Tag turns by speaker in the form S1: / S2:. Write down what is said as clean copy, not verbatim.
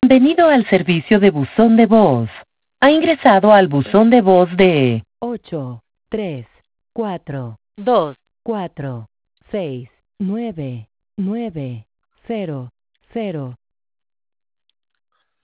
S1: Bienvenido al servicio de buzón de voz. Ha ingresado al buzón de voz de 8, 3, 4, 2, 4, 6, 9, 9, 0, 0.